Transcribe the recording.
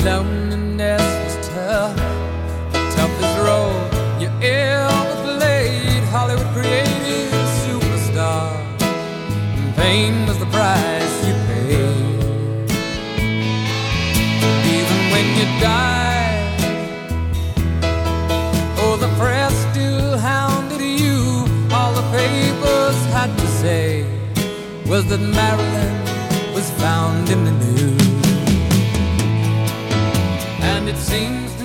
loneliness was tough, the toughest role you ever played. Hollywood created a superstar, and fame was the price you paid. Even when you died, oh, the press still hounded you. All the papers had to say was that Marilyn was found in the news. And it seems